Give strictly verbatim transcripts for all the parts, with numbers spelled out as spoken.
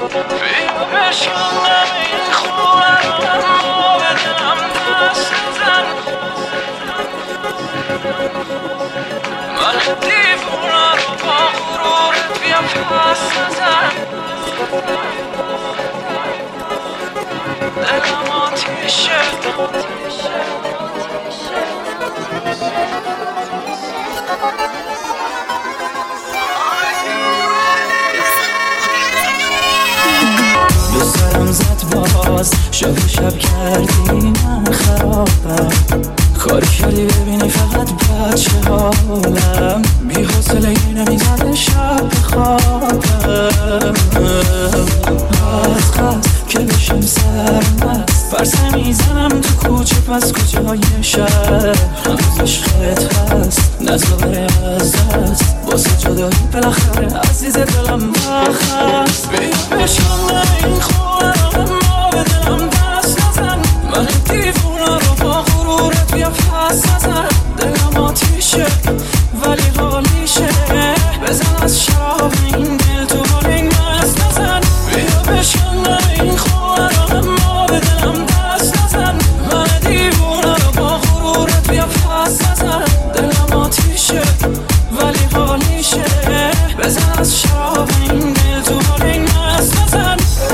بیا بشکنم این خونه رو اما به دلم دست نزن من دیوونه رو با غرورت بیا پس نزن دلم آتیشه سرم زد باز شب شب کردی من خرابم کاری کردی ببینی فقط بچه حالم بی حوصله نمیزنه شب خوابم از قصد که بشم سرمست فرسه میزنم تو کوچه پس کوچه های شهر هنوز عشقت هست نزاره از دست واسه جدایی بالاخره عزیز دلم بخست بیا بشم این خونه رو اما به دلم دست نزن من دیوونه رو با غرورت بیا پس نزن دلم آتیشه ولی حالیشه بزن از شراب این دل تو حال این مست نزن بیا بشم این خونه رو اما به دلم دست نزن من دیوونه رو با غرورت بیا پس نزن دلم آتیشه ولی حالیشه بزن از شراب این دل تو حال این مست نزن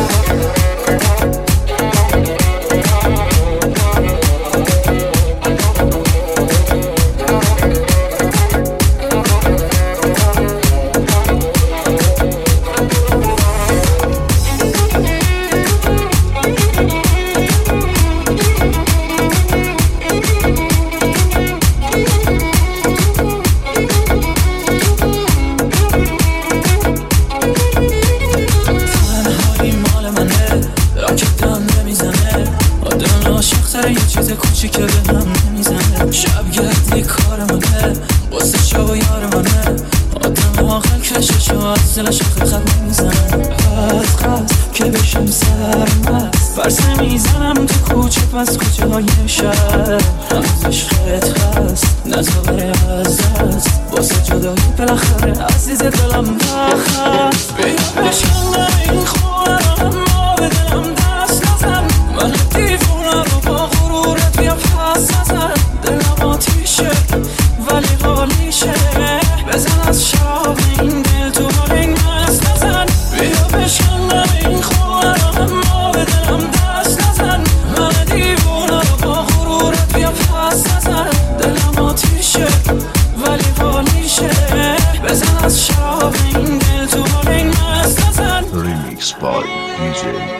یه چیز کوچیکه به هم نمیزنه شب گردی کار منه واسه شب و یار منه آدم آقل کشش و از دلش آخه خط نمیزنه از قصد که بشم سرمست فرسه میزنم تو کوچه پس کوچه های شهر هنوز عشقت هست نزاره از دست واسه جدایی بالاخره عزیز دلم بخست بیا بشم این خونه رو اما به دلم دست نزن من دیوونه رو با غرورت بیا پس نزن دلم آتیشه ولی حالیشه بزن از شراب این دل تو حال این مست نزن بیا بشم این خونه رو اما به دلم دست نزن من دیوونه رو با غرورت بیا پس نزن دلم آتیشه ولی حالیشه بزن از شراب این دل تو حال این مست نزن Remix by دی جی